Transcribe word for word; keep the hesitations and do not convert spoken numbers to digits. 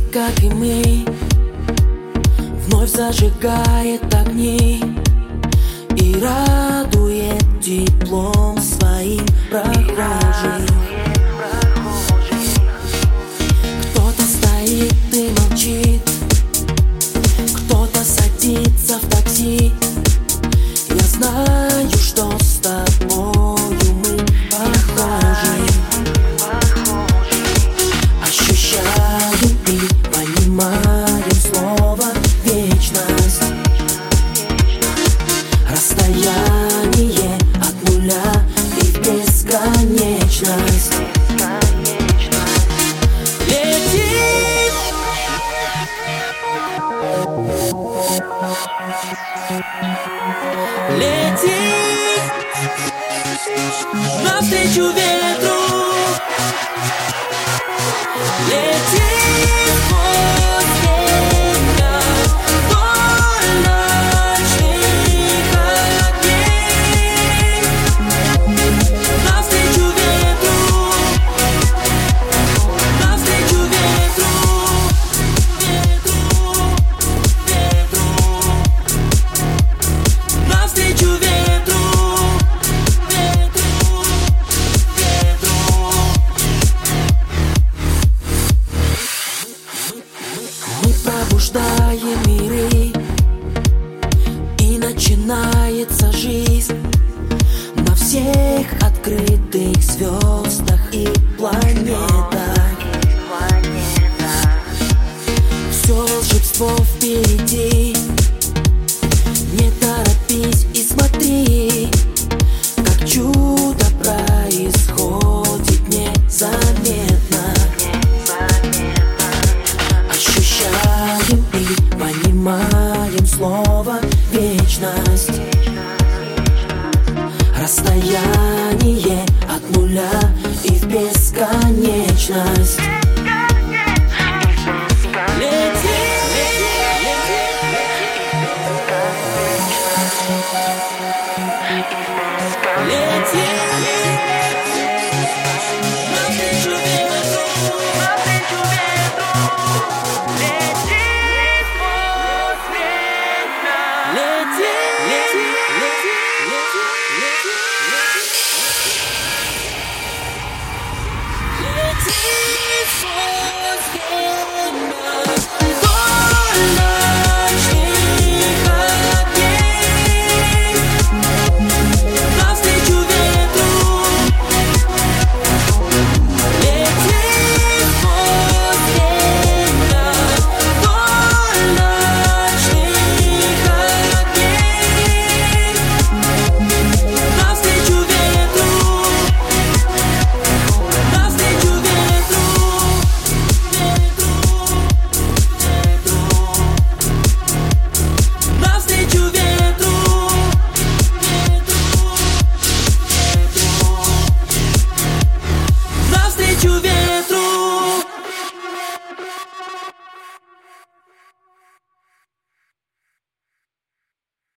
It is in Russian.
как и мы, вновь зажигает огни и радует теплом своим прохожих. Кто-то стоит и молчит, кто-то садится в такси. Я знаю, что с тобою мы похожи. Ощущаем и понимаем слово вечность. Расстояние от нуля и в бесконечность. Летим, летим навстречу ветру. Летим сквозь меня вдоль ночных огней. Навстречу ветру, навстречу ветру, ветру, ветру. Навстречу ветру, ветру, ветру. Мы пробуждаем миры, и начинается жизнь на всех открытых звездах и планетах. Все волшебство впереди. Не торопись и смотри, как чудо происходит незаметно. Ощущаем и понимаем слово вечность. Расстояние от нуля и в бесконечность.